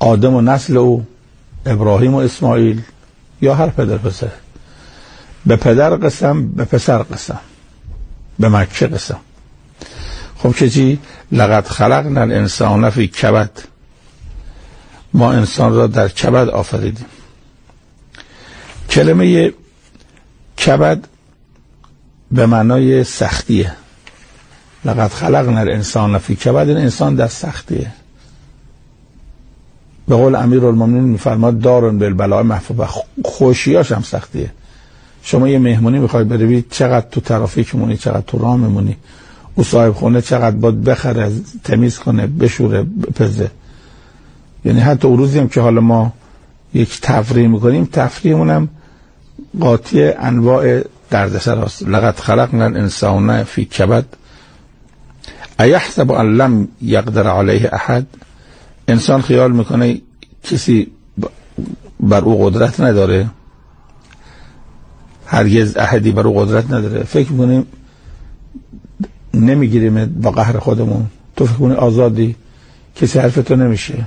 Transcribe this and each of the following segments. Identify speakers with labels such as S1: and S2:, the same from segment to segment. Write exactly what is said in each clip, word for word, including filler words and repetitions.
S1: آدم و نسل او، ابراهیم و اسماعیل، یا هر پدر پسر. به پدر قسم، به پسر قسم، به مکه قسم. خب که چی؟ لقد خلقنا الانسان فی کبد، ما انسان را در کبد آفریدیم. کلمه کبد به معنای سختیه. لقد خلقنا الانسان فی کبد، این انسان در سختیه. به قول امیرالمومنین میفرماد دارن بالبلاء محفوظ، خوشیاش هم سختیه. شما یه مهمونی میخوای بری، چقدر تو ترافیک مونی، چقدر تو راه میمونی، او صاحب خونه چقدر باید بخره، تمیز کنه، بشوره، بپزه. یعنی حتی اون روزی هم که حالا ما یک تفریح میکنیم، تفریحمون هم قاطی انواع دردسر هست. لقد خلقنا الانسان فی کبد ایحسب ان لم یقدر علیه احد، انسان خیال میکنه کسی بر او قدرت نداره، هرگز احدی بر او قدرت نداره. فکر میکنیم نمیگیریم با قهر خودمون، تو فکر کنی آزادی، کسی حرف تو نمیشه.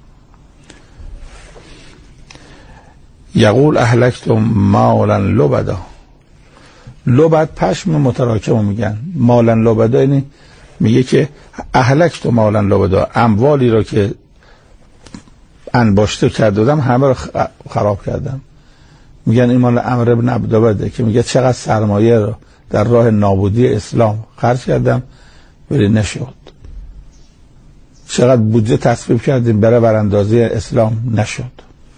S1: یقول اهلکت مالا لبدا، لبد پشم متراکم میگن، مالا لبدا یعنی میگه که اهلکت مالا لبدا، اموالی رو که انباشته کردم همه رو خراب کردم. میگن این مال عمرو بن عبدالبده که میگه چقدر سرمایه رو در راه نابودی اسلام خرج کردم ولی نشد، چقدر بودجه تصویب کردیم برای براندازی اسلام نشد.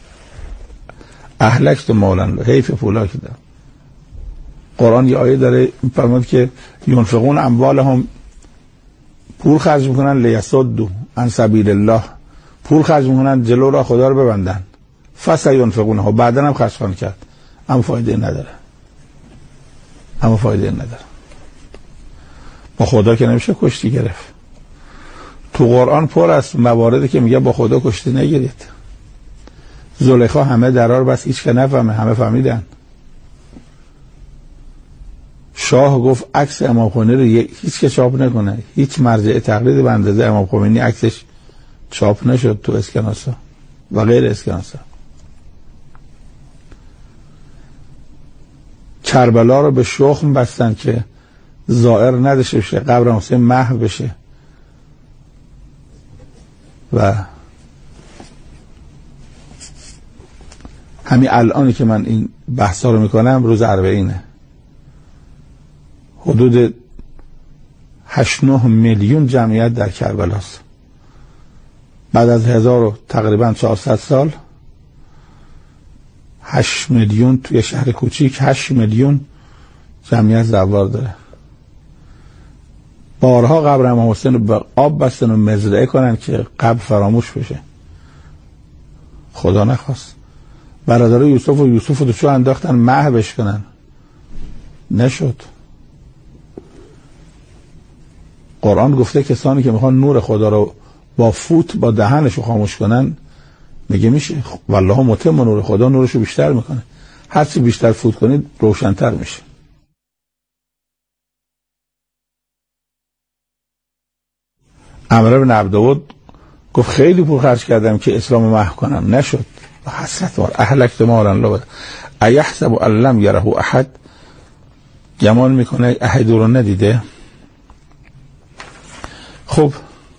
S1: اهلکت مالا، حیف پولا کردم. قرآن یه آیه داره میفرماد که ینفقون اموالهم، پول خرج میکنن لیصدوا عن سبیل الله، پول خرج میکنن جلو را خدا رو ببندن، فسینفقونه ها، بعدن هم خرج خواهند کرد، اما فایده نداره، اما فایده نداره. با خدا که نمیشه کشتی گرفت. تو قرآن پر از مواردی که میگه با خدا کشتی نگیرید. زلیخا همه درار بس هیچ که نفهمه، همه فهمیدن. شاه گفت عکس امام خمینی رو هیچ که چاپ نکنه، هیچ مرجع تقلید به اندازه امام خمینی عکسش چاپ نشد تو اسکناسا و غیر اسکناسا. کربلا رو به شخم بستن که زائر نداشته بشه، قبر حسین محو بشه. و همین الانی که من این بحثا رو میکنم روز اربعینه، حدود هشت نه میلیون جمعیت در کربلاست. بعد از هزار و تقریبا چهارصد سال هشت میلیون توی شهر کوچیک، هشت میلیون جمعیت زوار داره. بارها قبر امام حسین رو به آب بستن و مزرعه کنن که قبر فراموش بشه، خدا نخواست. برادر یوسف و یوسف رو چو انداختن محوش کنن، نشد. قرآن گفته کسانی که میخوان نور خدا رو با فوت با دهنش رو خاموش کنن، میگه میشه. والله متم نور خدا نورش رو بیشتر میکنه، هرچی بیشتر فوت کنید روشن‌تر میشه. عمرو بن عبدود گفت خیلی پول خرج کردم که اسلام محو کنم، نشد. حسرت وار اهلکت مالا لبدا ایحسب ان لم یره احد، گمان میکنه احد رو ندیده. خب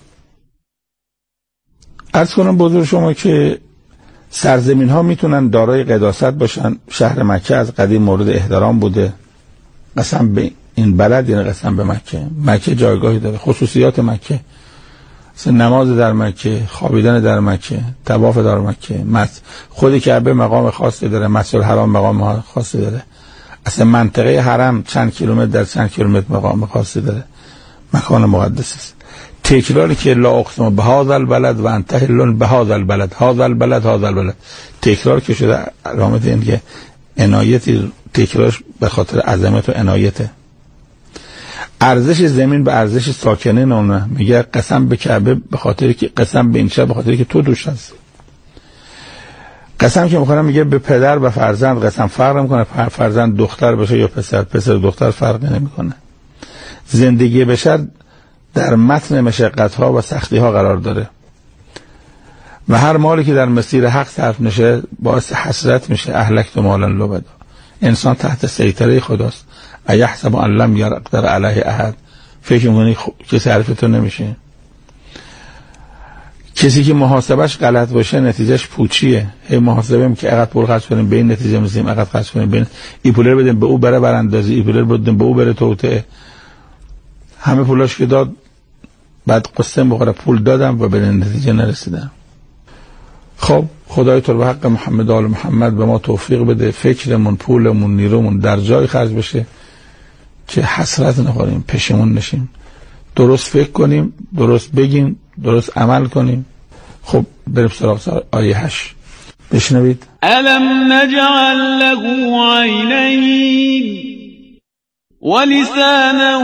S1: عرض کنم بزرگ شما که سرزمین ها میتونن دارای قداست باشن. شهر مکه از قدیم مورد احترام بوده. قسم به این بلد یعنی قسم به مکه. مکه جایگاهی داره، خصوصیات مکه، نماز در مکه، خوابیدن در مکه، طواف در مکه، خود کعبه مقام خاصی داره، مسجد الحرام مقام خاصی داره، اصلا منطقه حرم چند کیلومتر در چند کیلومتر مقام خاصی داره، مکان مقدس است. تکراری که لا اقسم بهذا البلد و انت حل بهذا البلد، هذا البلد هذا البلد، تکرار که شده علامت این که عنایتی، تکرارش به خاطر عظمت و عنایته. ارزش زمین به ارزش ساکنین اونه. میگه قسم به کعبه به خاطر که قسم به این شب به خاطر که تو دوش هستی. قسم که میخوام میگه به پدر و فرزند قسم فرق نمیکنه، فرزند دختر باشه یا پسر، پسر دختر فرق نمیکنه. زندگی بشر در متن مشقت ها و سختی ها قرار داره. و هر مالی که در مسیر حق صرف نشه باعث حسرت میشه. اهلکت مالا لبدا. انسان تحت سیطره خداست. ایحسب ان لم یقدر علیه احد. فکر می‌کنی کسی حرف تو نمیشه. کسی که محاسبش غلط باشه نتیجهش پوچیه. هی محاسبه می که اقد پول خرج کنیم به این نتیجه می‌رسیم، اقد خرج کنیم به این، ای پولر بدیم به او بره براندازی، ای پولر بدیم به او بره توطئه. همه پولاش که داد بعد قصه بخوره پول دادم و به نتیجه نرسیدم. خب خدای تو به حق محمد آل محمد به ما توفیق بده فکرمون، پولمون، نیرومون در جای خرج بشه که حسرت نخوریم، پشیمون نشیم. درست فکر کنیم، درست بگیم، درست عمل کنیم. خب بریم سراغ آیه هشت. بشنوید.
S2: الم نجعل له عینین ولسانا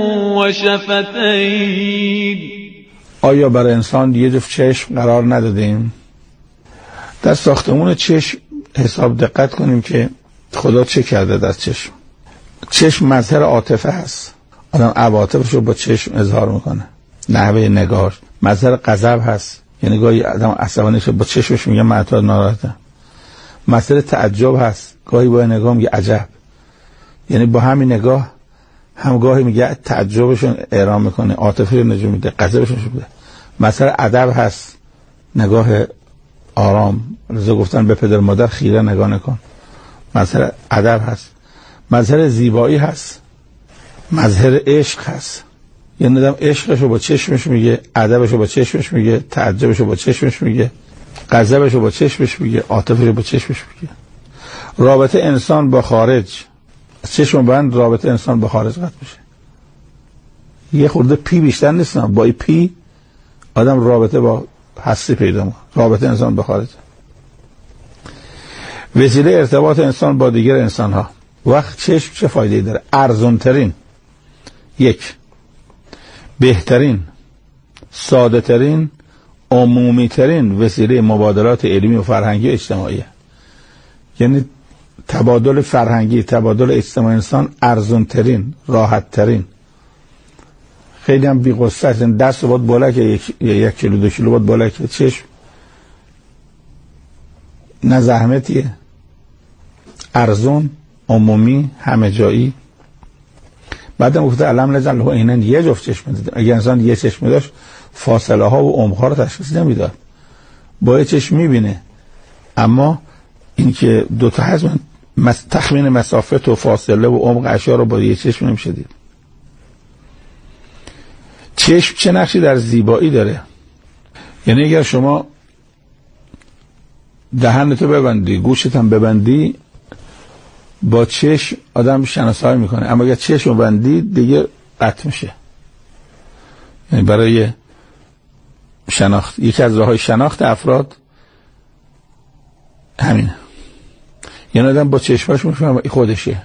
S2: وشفتین.
S1: آیا برای انسان یه جفت چشم قرار ندادیم؟ در ساختمون چشم حساب دقت کنیم که خدا چه کرده در چشم. چشم مظهر عاطفه هست. آدم عواطفش رو با چشم اظهار میکنه. نحوه نگاهش مظهر غضب هست، یعنی گاهی آدم عصبانی شه با چشمش میگه من تو ناراحتم. مظهر تعجب هست، گاهی با نگاه میگه عجب، یعنی با همین نگاه هم گاهی میگه تعجبشون اعلام میکنه، عاطفه رو نشون میده، غضبش نشون میده. مظهر ادب هست، نگاه آرام. رضا گفتن به پدر مادر خیره نگاه نکن. مظهر ادب هست. مظهر زیبایی هست، مظهر عشق هست. یعنی آدم عشقشو با چشمش میگه، ادبشو با چشمش میگه، تعجبشو با چشمش میگه، غضبشو با چشمش میگه، عاطفه‌شو با چشمش میگه. رابطه انسان با خارج، چشم بند رابطه انسان با خارج قطع میشه. یه خورده پی بیشتر نیستم، با ای پی آدم رابطه با هستی پیدا میکنه. رابطه انسان با خارج. وسیله ارتباط انسان با دیگر انسان ها. وقت چشم چه فایده‌ای داره؟ ارزان ترین، یک، بهترین، ساده ترین، عمومی ترین وسیله مبادلات علمی و فرهنگی و اجتماعی. یعنی تبادل فرهنگی، تبادل اجتماعی انسان ارزان ترین، راحت ترین. خیلی هم بی قصه است. دست باید بالا که یک, یک کیلو دو کیلو باید بالا که چشم نه زحمتیه، ارزون، عمومی، همه جایی. بعدم گفته علم نجعل له عینین، یه جفت چشم دادیم. اگر انسان یه چشم داشت فاصله ها و عمق ها رو تشخیص نمیداد. با یه چشم میبینه، اما این که دو تا هست تخمین مسافت و فاصله و عمق اشیا رو با یه چشم نمیشه دید. چشم چه نقشی در زیبایی داره؟ یعنی اگر شما دهنتو ببندی، گوشت هم ببندی، با چشم آدم شناسایی میکنه، اما اگر چشم بندی دیگه قطع میشه. یعنی برای شناخت، یکی از راههای شناخت افراد همینه. یعنی آدم با چشماش میفهمه خودشه.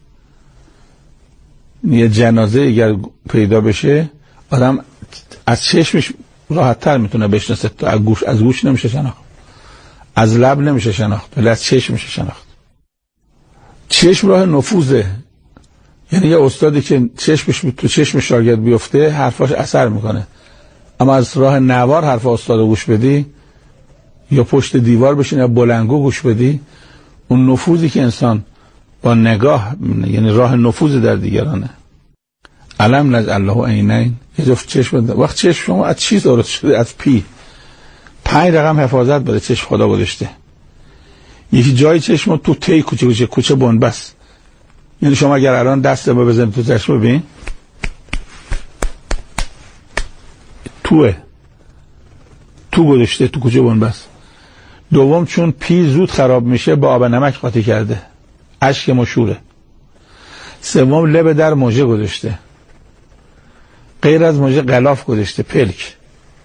S1: یه جنازه اگر پیدا بشه آدم از چشمش راحت تر میتونه بشناسه، تو از گوش از گوش نمیشه شناخت، از لب نمیشه شناخت، ولی از چشم میشه شناخت. چشم راه نفوذه. یعنی یه استادی که چشمش تو چشم شاگرد بیفته حرفاش اثر میکنه، اما از راه نوار حرف استاد گوش بدی، یا پشت دیوار بشین یا بلنگو گوش بدی، اون نفوذی که انسان با نگاه، یعنی راه نفوذ در دیگرانه. علم نجعل له عینین، یه جفت چشم بده. وقت چشم شما از چی درست شده؟ از پی. پنج رقم حفاظت برای چشم خدا گذاشته. یکی جای چشم تو تی کوچه کوچه کوچه بنبست. یعنی شما اگر الان دست ما بزنید تو چشم ببین توه، تو گذاشته تو کوچه بنبست. دوم چون پی زود خراب میشه با آب نمک قاطی کرده، اشک مشوره. سوم لب در موجه گذاشته، غیر از موجه غلاف گذاشته، پلک.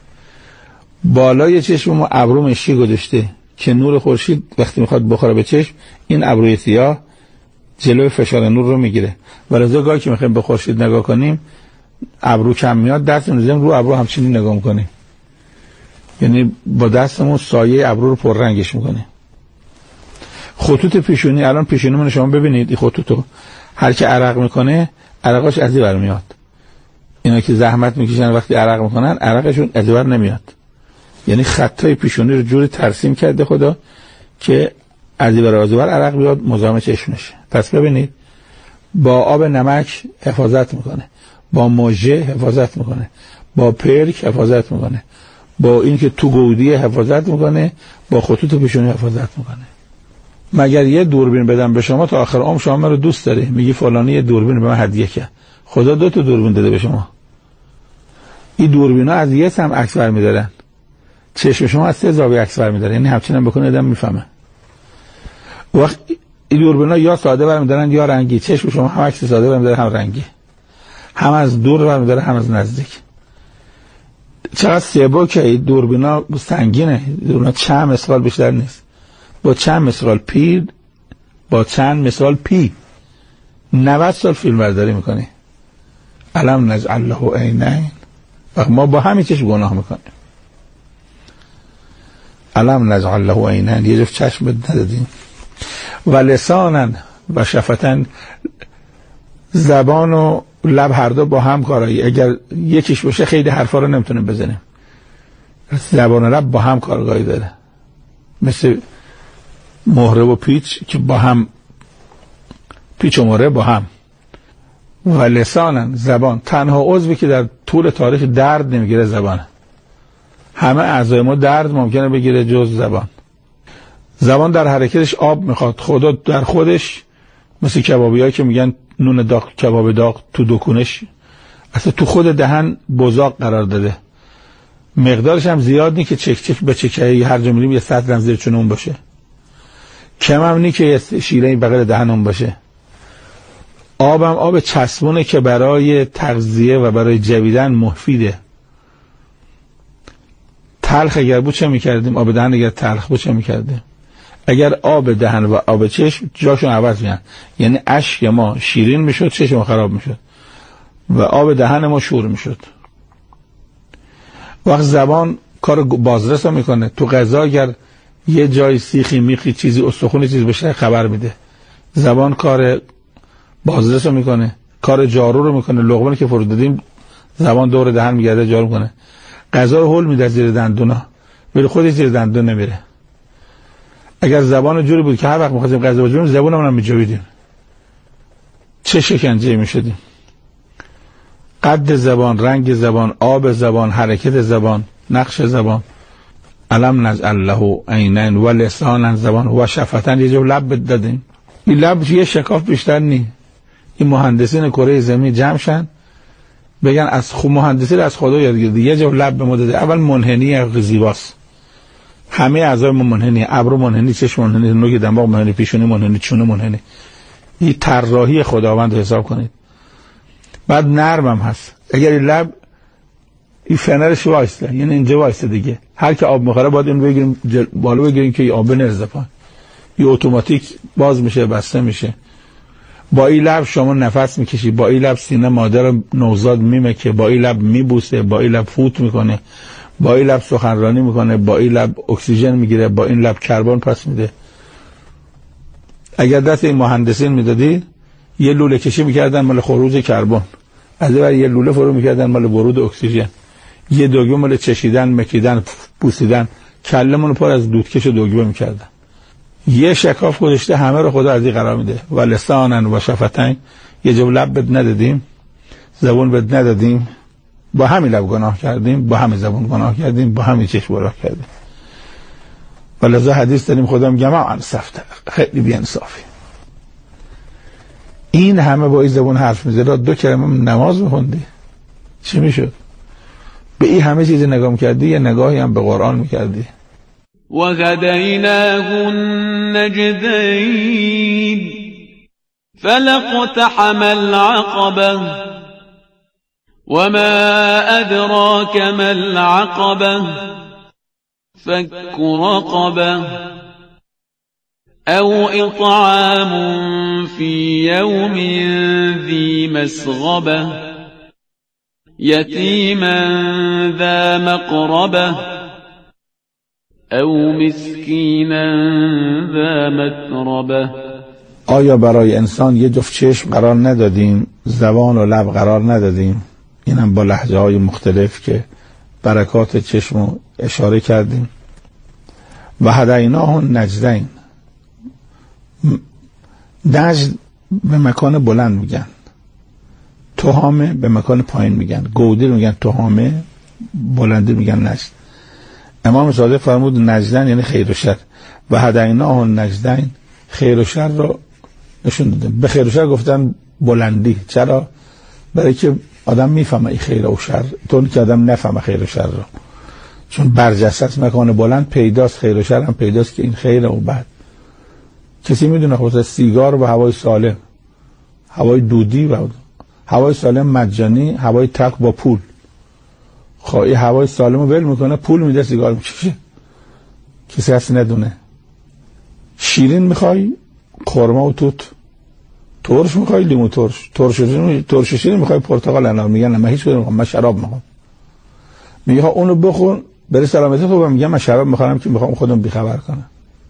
S1: بالای چشم ما ابرو مشکی گذاشته که نور خورشید وقتی میخواد بخوره به چشم این ابروی سیاه جلوی فشار نور رو میگیره. ولذا گاهی که میخوایم به خورشید نگاه کنیم ابرو کم میاد، دست میذاریم رو ابرو همچنین نگاه میکنیم، یعنی با دستمون سایه ابرو رو پر رنگش میکنه. خطوط پیشونی، الان پیشونیمون شما ببینید این خطوطو، هر کی عرق میکنه عرقاش از این برمیاد. اینا که زحمت میکشن وقتی عرق میکنن عرقشون از این بر نمیاد، یعنی خطای پیشونی رو جوری ترسیم کرده خدا که از این برای بر عرق بیاد مزاحم چشم نشه. پس ببینید با آب نمک حفاظت میکنه، با موژه حفاظت میکنه، با پرک حفاظت میکنه، با اینکه تو گودی حفاظت میکنه، با خطوط پیشونی حفاظت میکنه. مگر یه دوربین بدم به شما تا آخر عمر شما من رو دوست داری، میگی فلانی یه دوربین به من هدیه کرد، خدا دو تا دوربین داده به شما. این دوربینا از یه سم عکس برمی‌دارن، چشم شما از سه زاویه عکس برمی‌داره، یعنی همچنان بکنه آدم میفهمه. وقت این دوربینا یا ساده برمی‌دارن یا رنگی، چشم شما هم عکس ساده برمی‌داره هم رنگی، هم از دور برمی‌داره هم از نزدیک. چقدر سبکه این دوربینا، سنگینه، دوربینا چند مسقال بیشتر نیست، با چند مسقال پی با چند مسقال پی نود سال فیلم برداری میکنی. الم نجعل له عینین، ما با همین چشم گناه میکنیم. الم نجعل له عینین، یه جفت چشم بد ندادیم. و لسانن و شفتن، زبان و لب هر دو با هم کارایی، اگر یکیش باشه خیلی حرفا رو نمیتونیم بزنیم. زبان و لب با هم کارگاهی داره، مثل مهره و پیچ که با هم، پیچ و مهره با هم. و لسانن، زبان تنها عضوی که در طول تاریخ درد نمیگیره زبانه. همه اعضای ما درد ممکنه بگیره جز زبان. زبان در حرکتش آب میخواد، خدا در خودش مثل کبابیایی که میگن نون داغ، کباب داغ تو دکونش اصلا تو خود دهن بزاق قرار داده، مقدارش هم زیاد نی که چک چک به چکه هر جا میریم یه سطل زیر چونمون باشه، کم هم نی که یه شیره بغل دهنمون باشه. آب هم آب چسبونه که برای تغذیه و برای جویدن مفیده. تلخ اگر بود چه میکردیم؟ آب دهن اگر تلخ بود چه میکردیم؟ اگر آب دهن و آب چشم جاشون عوض میشن، یعنی اشک ما شیرین میشد، چشم ما خراب میشد و آب دهن ما شور میشد. وقت زبان کار بازرس رو میکنه، تو غذا اگر یه جای سیخی میخی چیزی استخونی چیزی بشه خبر میده. زبان کار بازرس رو میکنه، کار جارو رو میکنه، لقمه که فرو دادیم زبان دور دهن میگرده جارو میکنه. غذا رو هول میده زیر دندونا ولی خودش زیر دندون نمیره. اگر زبان جوری بود که هر وقت می‌خواستیم غذا بجویم زبونمون هم میجویدیم، چه شکنجه میشدیم. قد زبان، رنگ زبان، آب زبان، حرکت زبان، نقش زبان. الم نجعل له عینین و لسانا، زبان و شفتن، یه جو لب دادیم. این لب یه شکاف بیشتر نی. این مهندسین کره زمین جمع شن بگن از خود مهندسی از خدا یاد گرفتی، یه جو لب به ما داده. اول منحنی زیباست، همه اعضای ما منحنی، ابرو منحنی، چشم منحنی، نوک دماغ منحنی، پیشونی منحنی، چونه منحنی. این طراحی خداوند حساب کنید. بعد نرمم هست. اگر این لب این فنرش وایسته، یعنی اینجا وایسته دیگه، هر که آب میخوره باید اینو بگیریم جل... بالا بگیریم که این آب نرزه پایین. این اتوماتیک باز میشه بسته میشه. با این لب شما نفس میکشی، با این لب سینه مادر نوزاد میمکه، با این لب میبوسه، با این لب فوت میکنه، با این لب سخنرانی میکنه، با این لب اکسیژن میگیره، با این لب کربن پس میده. اگر دست این مهندسین میدادی یه لوله کشی میکردن مال خروج کربن، از اون یه لوله فرو میکردن مال ورود اکسیژن، یه دوگمه مال چشیدن، مکیدن، بوسیدن، کلمون پر از دودکش و دوگمه میکردن. یه شکاف گذاشته همه رو خدا از این قرار میده. و لسانن و شفتین، یه جو لب بد ندادیم، زبون بد ندادیم، با همین لب گناه کردیم، با همین زبون گناه کردیم، با همین چشم گناه کردیم. و لذا حدیث داریم خدا میگه ما انصفت، خیلی بی‌انصافی. این همه با این زبون حرف میزنه، دو کلمه نماز میخوندی چی میشد؟ به این همه چیز نگاه میکردی، یه نگاهی هم به قرآن میکردی.
S2: وهديناه النجدين فلاقتحم العقبة وما أدراك ما العقبة فك رقبة أو إطعام في يوم ذي مسغبة يتيما ذا مقربة او مسکینا ذا متربه.
S1: آیا برای انسان یه جفت چشم قرار ندادیم، زبان و لب قرار ندادیم، اینم با لهجه های مختلف که برکات چشم رو اشاره کردیم. و هدیناه النجدین. نجد به مکان بلند میگن، تهامه به مکان پایین میگن. گودیر میگن تهامه، بلندی میگن نجد. امام صادق فرمود نجدن یعنی خیر و شر. و هدیناه النجدین، خیر و شر رو نشون دادن. به خیر و شر گفتن بلندی. چرا؟ برای که آدم میفهمه این خیر و شر، طوری که آدم نفهمه خیر و شر رو. چون برجسته است، مکان بلند پیداست، خیر و شر هم پیداست که این خیر و بد. کسی میدونه خود سیگار و هوای سالم، هوای دودی و هوای سالم مجانی، هوای تلخ با پول. خواهی هوای سالم رو ول میکنه، پول میده، سیگار میکشه. کسی هست ندونه. شیرین میخوای، خرما و توت. ترش میخوای، لیمو ترش. ترش شیرین، ترش شیرین میخوای، پرتقال انار. میگن من هیچ کدوم نمیخوام، من شراب میخوام. میگه اونو بخور برای سلامتی تو. میگم من شراب میخوام که میخوام خودم بیخبر کنم.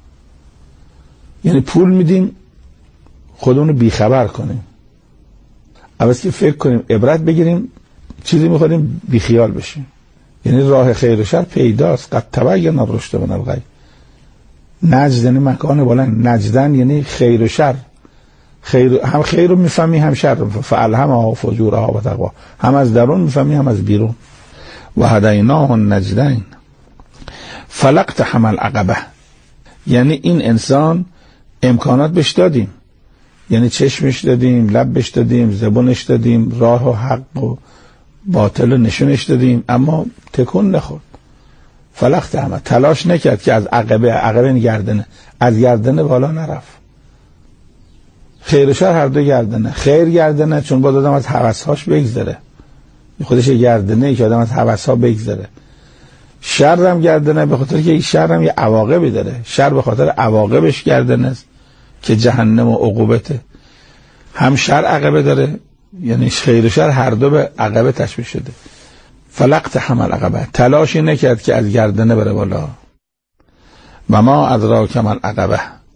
S1: یعنی پول میدیم خودمون رو بیخبر کنیم، عوض که فکر کنیم عبرت بگیریم، چیزی میخوریم بیخیال بشیم. یعنی راه خیر و شر پیداست. قد تبین الرشد من الغی. نجد یعنی مکان بلند. نجدن یعنی خیر و شر. خیر هم خیر رو میفهمی هم شر رو. فالهمها فجورها و تقوا. هم از درون میفهمی هم از بیرون. و هدیناه النجدین فلاقتحم العقبه. یعنی این انسان امکانات بهش دادیم، یعنی چشمش دادیم، لبش دادیم، زبونش دادیم، راه و حق و باطل نشونش دادیم، اما تکون نخورد. فلاقتحم، تلاش نکرد که از عقبه، عقبه گردنه، از گردنه بالا نرفت. خیر و شر هر دو گردنه. خیر گردنه چون باید آدم از هوس‌هاش بگذره، خودش گردنه که آدم از هوس‌ها بگذره. شر هم گردنه به خاطر که این شر هم یه عواقبی داره. شر به خاطر عواقبش گردنه است که جهنم و عقوبته. هم شر عقبه داره، یعنی خیر و شر هر دو به عقبه تشبیه شده. فلاقتحم العقبه، تلاشی نکرد که از گردنه بره بالا. و ما ادراک ما العقبه.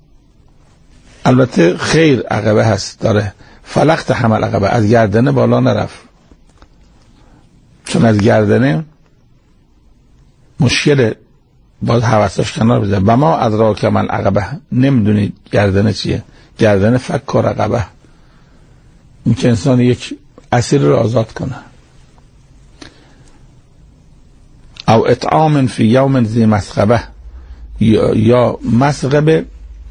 S1: البته خیر عقبه هست داره. فلاقتحم العقبه، از گردنه بالا نرفت، چون از گردنه مشکل، باید حواسش کنار بذاره. و ما ادراک ما العقبه، نمیدونی گردنه چیه. گردنه فک و رقبه، این که انسان یک اسیر رو آزاد کنه. او اطعام فی یوم ذی مسغبه، یا, یا مسغبه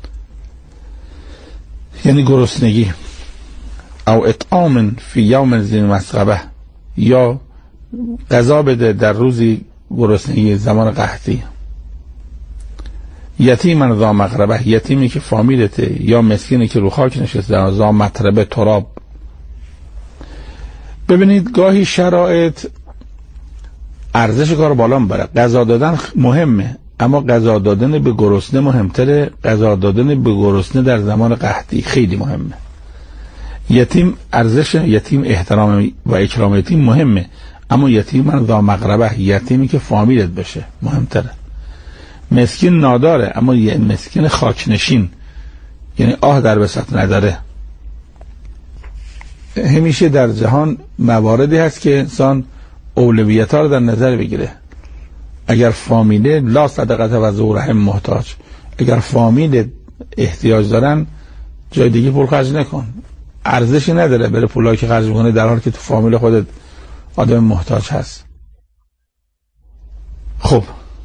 S1: یعنی گرسنگی. او اطعام فی یوم ذی مسغبه، یا غذا بده در روزی گرسنگی، زمان قحطی. یتیما ذا مقربه، یتیمی که فامیلته، یا مسکینی که رو خاک نشسته، ذا مطربه تراب. ببینید گاهی شرایط ارزش کار بالا میبره. غذا دادن مهمه، اما غذا دادن به گرسنه مهمتره. غذا دادن به گرسنه در زمان قحطی خیلی مهمه. یتیم ارزش یتیم، احترام و اکرام یتیم مهمه، اما یتیم ذا مقربه، یتیمی که فامیلت بشه مهمتره. مسکین ناداره، اما یه مسکین خاکنشین، یعنی آه در بساط نداره. همیشه در جهان مواردی هست که انسان اولویت ها رو در نظر بگیره. اگر فامیله لا صدقه و ذو رحم محتاج، اگر فامیل احتیاج دارن جای دیگه پول خرج نکن. ارزشی نداره بره پولایی که خرج میکنه در حالی که تو فامیل خودت آدم محتاج هست. خب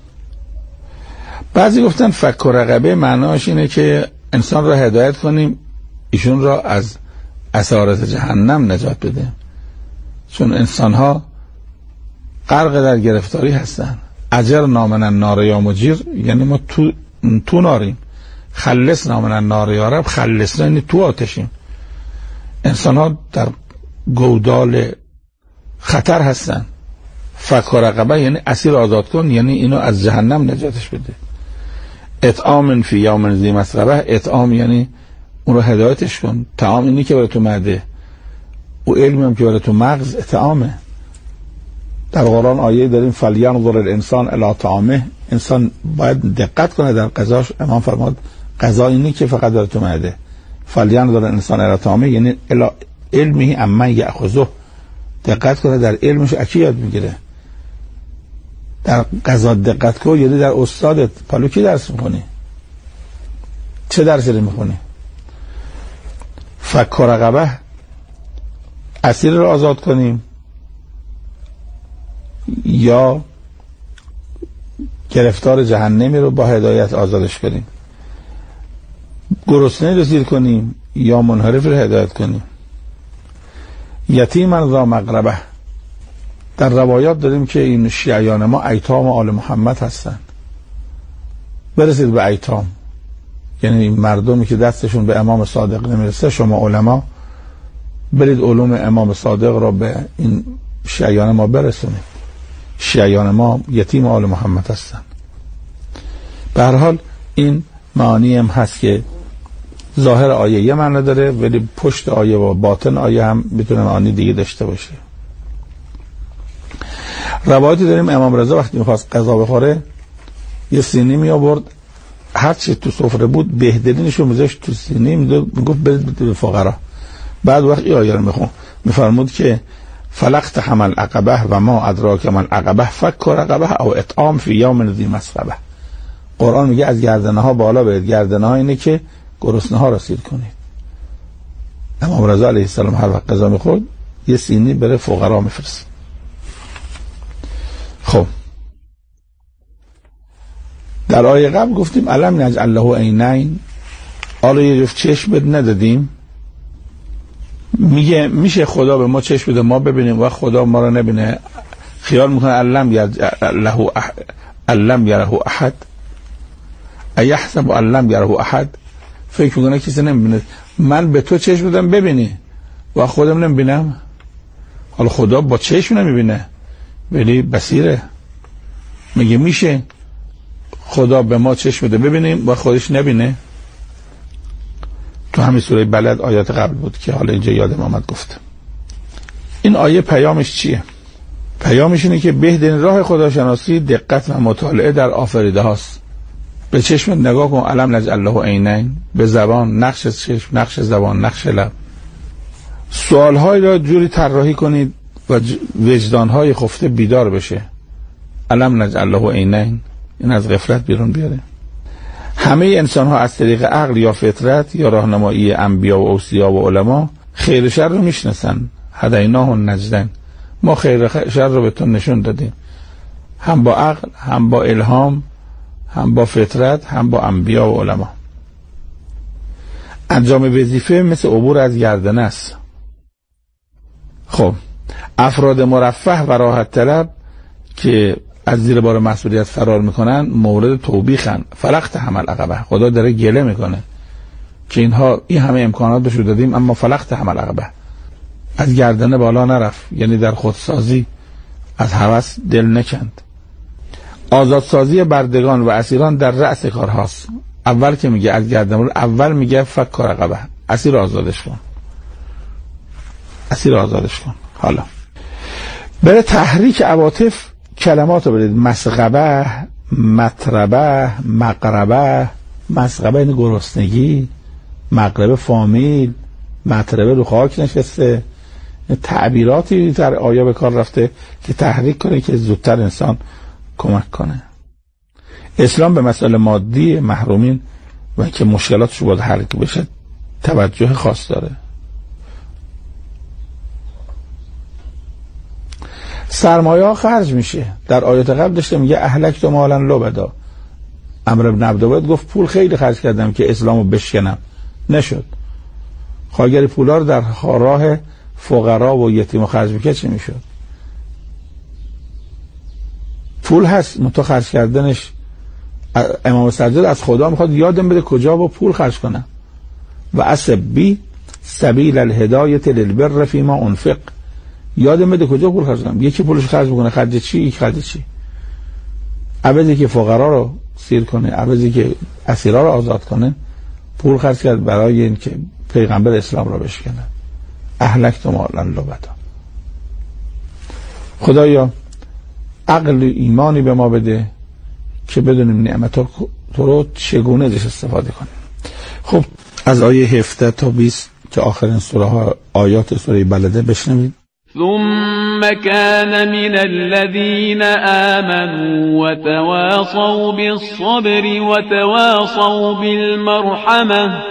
S1: بعضی گفتن فک و رقبه معناش اینه که انسان را هدایت کنیم، ایشون را از اسارت جهنم نجات بده. چون انسان ها غرق در گرفتاری هستن. اجر نامن النار یا مجیر، یعنی ما تو تو ناریم. خلص نامن النار یا رب، خلص یعنی تو آتشیم. انسان ها در گودال خطر هستن. فک و رقبه یعنی اسیر آزاد کن، یعنی اینو از جهنم نجاتش بده. اطعام فی یوم ذی مسغبه، اطعام یعنی اون رو هدایتش کن. طعام اینی که بره تو معده، و علمی هم که بره تو مغز اطعامه. در قرآن آیه داریم فلینظر الانسان الی طعامه، انسان باید دقت کنه در غذاش. امام فرمود غذا اینی که فقط بره تو معده. فلینظر الانسان الی طعامه یعنی الی علمی عمن یأخذه، دقت کنه در علمش اکی یاد میگیره. در قضا دقت کن، یعنی در استادت. پلو کی درس میکنی؟ چه درسی رو میخونی؟ فک رقبه، اسیر رو آزاد کنیم یا گرفتار جهنمی رو با هدایت آزادش کنیم؟ گرسنه رو سیر کنیم یا منحرف رو هدایت کنیم؟ یتیما ذا مقربه، در روایات داریم که این شیعیان ما ایتام آل محمد هستن. برسید به ایتام، یعنی مردمی که دستشون به امام صادق نمیرسه. شما علما برید علوم امام صادق را به این شیعیان ما برسونید. شیعیان ما یتیم آل محمد هستن. به هر حال این معانی هم هست که ظاهر آیه یه معنی داره ولی پشت آیه و باطن آیه هم میتونه معانی دیگه داشته باشه. روایتی داریم امام رضا وقتی میخواست غذا بخوره یه سینی می آورد، هر چی تو سفره بود بهترینشو میذاشت تو سینی، میگفت برید به فقرا. بعد وقتی آیه رو میخون میفرمود که فلقت حمل عقبه و ما ادراک من عقبه فک رقبه او اطعام فی یوم ذی مسغبه. قرآن میگه از گردنه ها بالا برید. گردنه ها اینه که گرسنه ها را سیر کنید. امام رضا علیه السلام هر وقت غذا میخورد یه سینی بره فقرا میفرست. خب در آیه قبل گفتیم علم نجعل له عینین، حالا یه جفت چشم بد ندادیم. میگه میشه خدا به ما چشم بده ما ببینیم و خدا ما رو نبینه؟ خیال میکنه علم له علم یره احد، ایحسب علم یره احد، فکر میکنه کسی نمیبینه. من به تو چشم بدم ببینی و خودم نمیبینم. حالا خدا با چشم نمیبینه ولی بصیره. میگه میشه خدا به ما چشم بده ببینیم و خودش نبینه؟ تو همین سوره بلد آیات قبل بود که حالا اینجا یادم آمد گفتم. این آیه پیامش چیه؟ پیامش اینه که بهترین راه خداشناسی دقت و مطالعه در آفریده هاست. به چشمت نگاه کن، علم نجعل له عینین، به زبان نقش چشم، نقش زبان، نقش لب. سوال‌های را جوری طراحی کنید و وجدان‌های خفته بیدار بشه. علم نجعل له عینین، این از غفلت بیرون بیاره. همه انسان ها از طریق عقل یا فطرت یا راهنمایی انبیا و اوصیا و علما خیر و شر رو میشناسن. هدیناه النجدین، ما خیر و شر رو به تو نشون دادیم، هم با عقل، هم با الهام، هم با فطرت، هم با انبیا و علما. انجام وظیفه مثل عبور از گردنه است. خب افراد مرفه و راحت طلب که از زیر بار مسئولیت فرار میکنن مورد توبیخن. فلقت حمل عقبه، خدا داره گله میکنه که اینها این همه امکانات بهشون دادیم اما فلقت حمل عقبه، از گردنه بالا نرفت، یعنی در خودسازی از هوس دل نکند. آزادسازی بردگان و اسیران در رأس کار هاست. اول که میگه از گردنه، اول میگه فک رقبه، اسیر آزادش کن، اسیر آزادش کن. حالا برای تحریک عواطف کلمات رو برید. مسغبه، مطربه، مقربه. مسغبه این گرسنگی، مقربه فامیل، مطربه رو خاک نشسته. تعبیراتی در آیه به کار رفته که تحریک کنه که زودتر انسان کمک کنه. اسلام به مسئله مادی محرومین و که مشکلاتش رو باید حل بشه توجه خاص داره. سرمایه ها خرج میشه. در آیات قبل داشته میگه اهلک تو مالا لبدا. عمرو بن عبدالعزیز گفت پول خیلی خرج کردم که اسلامو بشکنم، نشد. خواهر پولا رو در راه فقرا و یتیم خرج میکرد چه میشد؟ پول هست متو خرج کردنش. امام سجاد از خدا میخواد یادم بده کجا با پول خرج کنم. و اسبی سبیل الهدایت للبر فیما انفق، یادم بده کجا پول خرج کنم. یکی پولش خرج میکنه خرج چی؟ یک خرج چی؟ عوضی که فقرا رو سیر کنه، عوضی که اسیرا رو آزاد کنه، پول خرج کرد برای این که پیغمبر اسلام رو بشکنه. اهلک تو مالا لبدا. خدایا عقل ایمانی به ما بده که بدونیم نعمت تو رو چگونه ازش استفاده کنیم. خب از آیه هفده تا بیست که آخرین سوره ها آیات سوره بلده بشنوید.
S2: ثم كان من الذين آمنوا وتواصوا بالصبر وتواصوا بالمرحمة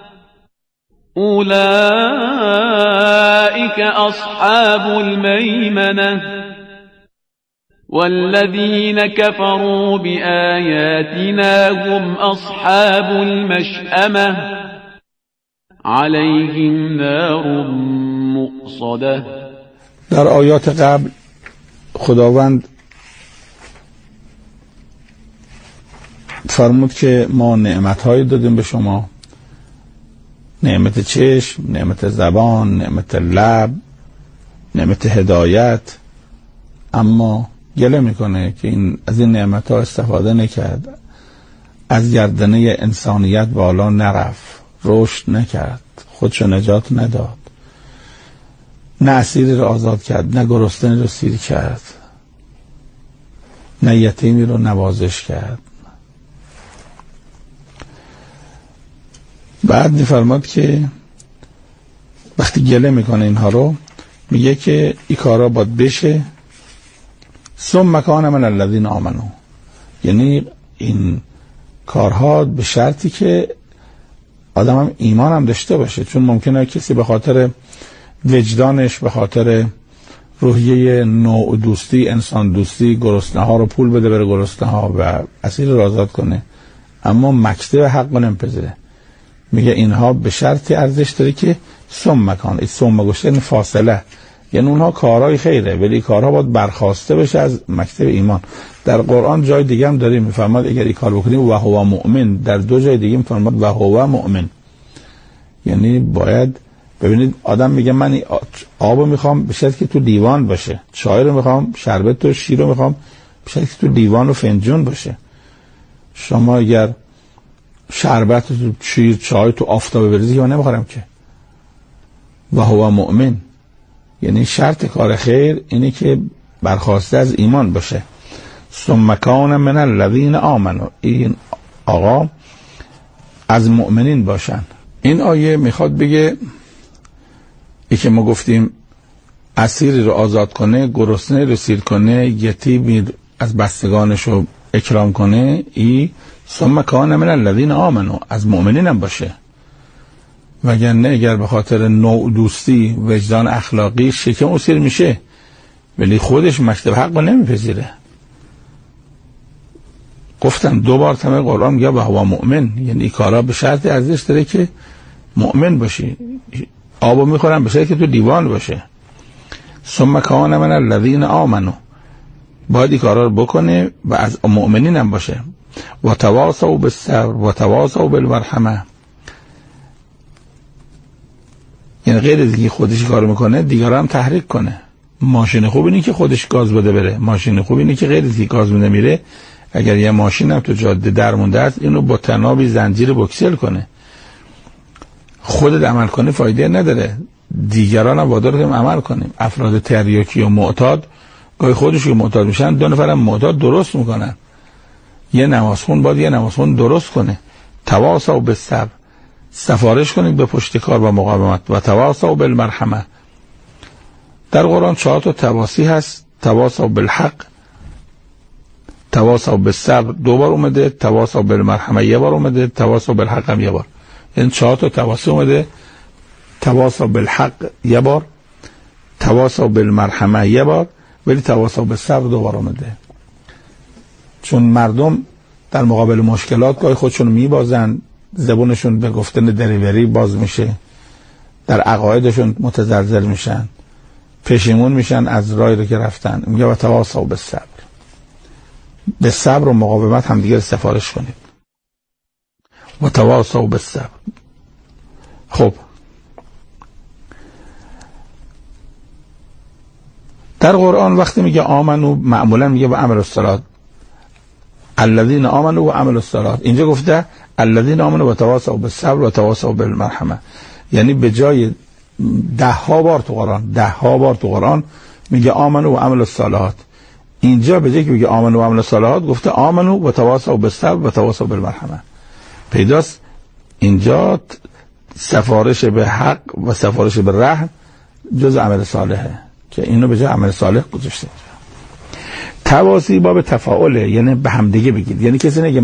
S2: أولئك أصحاب الميمنة والذين كفروا بآياتنا هم أصحاب المشأمة عليهم نار مؤصدة.
S1: در آیات قبل خداوند فرمود که ما نعمت‌هایی دادیم به شما، نعمت چشم، نعمت زبان، نعمت لب، نعمت هدایت، اما گله میکنه که این از این نعمت‌ها استفاده نکرد، از گردنه انسانیت بالا نرفت، رشد نکرد، خودشو نجات نداد، نه اسیری رو آزاد کرد، نه گرسنه رو سیر کرد، نه یتیمی رو نوازش کرد. بعد میفرماد که وقتی گله میکنه اینها رو، میگه که این کارا باید بشه ثم کان من الذین آمنوا، یعنی این کارها به شرطی که آدم هم ایمان هم داشته باشه، چون ممکنه کسی به خاطر وجدانش، به خاطر روحیه نوع دوستی، انسان دوستی، گرسنه ها رو پول بده بره گرسنه ها و اسیر رو آزاد کنه، اما مکتب حق رو نمیپذیره. میگه اینها به شرطی ارزش داره که ثم کان، این ثم گوشه این فاصله، یعنی اونها کارهای خیره ولی کارها باید برخواسته بشه از مکتب ایمان. در قرآن جای دیگه هم داریم میفرماد اگر این کار بکنیم و هو مؤمن، در دو جای دیگه میفرماد و هو مؤمن، یعنی باید ببینید آدم میگه من آبو میخوام به شرطی که تو دیوان باشه، چای رو میخوام، شربت و شیر رو میخوام به شرطی که تو دیوان و فنجون باشه. شما اگر شربت و شیر چای تو آفتاب بریزی که من نمیخورم که. و هو مؤمن یعنی شرط کار خیر اینه که برخواسته از ایمان باشه. ثم کان من الذین آمنوا، این آقا از مؤمنین باشن. این آیه میخواد بگه ای که ما گفتیم اسیری رو آزاد کنه، گرسنه رو سیر کنه، یتیمی از بستگانش رو اکرام کنه، ای ثم کان من الذین آمنوا از مؤمنین هم باشه. وگرنه اگر به خاطر نوع دوستی، وجدان اخلاقی شکم اسیر میشه ولی خودش مکتب حق رو نمیپذیره. گفتم دو بار تمام قرآن میگه و هو مؤمن، یعنی این کارا به شرط ارزش داره که مؤمن باشی. آبو میخورن به شرطی که تو دیوان باشه. ثم کان من الذین آمنوا، باید این کارا رو بکنه و از مؤمنین هم باشه. و تواصوا بالصبر و تواصوا بالمرحمه، یعنی غیر از اینکه خودش کار میکنه دیگران هم تحریک کنه. ماشین خوب اینه که خودش گاز بده بره، ماشین خوب اینه که غیر از اینکه گاز بده میره، اگر یه ماشین هم تو جاده در مونده است اینو با تنابی زنجیر بکسل کنه. خودت عمل کنه فایده نداره، دیگران هم وادار کنیم عمل کنیم. افراد تریاکی و معتاد گاهی خودشون معتاد میشن، دو نفرم معتاد درست میکنن. یه نمازخون باید یه نمازخون درست کنه. تواصوا بالصبر، سفارش کنید به پشت کار و مقاومت. و تواصوا بالمرحمه، در قرآن چهار تا تواصی هست. تواصوا بالحق، تواصوا بالصبر دو بار اومده، تواصوا بالمرحمه یه بار اومده، تواصوا بالحق هم یه بار. این چهار تا تواصی اومده. تواصوا بالحق یه بار، تواصوا بالمرحمه یه بار، ولی تواصوا بالصبر دو بار اومده. چون مردم در مقابل مشکلات گاهی خودشون میبازن، زبونشون به گفتن دریوری باز میشه، در عقایدشون متزلزل میشن، پشیمون میشن از راهی رو که رفتن. میگه و تواصوا بالصبر، به صبر و مقاومت هم دیگه سفارش کنید. و تواصوا بالصبر. خب در قرآن وقتی میگه آمنو معمولا میگه و عمل الصلاة، الذین آمنوا و عمل الصلاة. اینجا گفته الذین آمنوا و تواصوا بالصبر و تواصوا بالمرحمه، یعنی به جای ده ها بار تو قرآن ده ها بار تو قرآن میگه آمنوا و عمل الصلاة، اینجا به جای که میگه آمنوا و عمل الصلاة گفته آمنوا و تواصوا بالصبر و تواصوا بالمرحمه. پیداست اینجا سفارش به حق و سفارش به رحم جز عمل صالحه که اینو به جای عمل صالح گذاشته. تواصی باب تفاعله، یعنی به همدیگه بگید. یعنی کسی نگه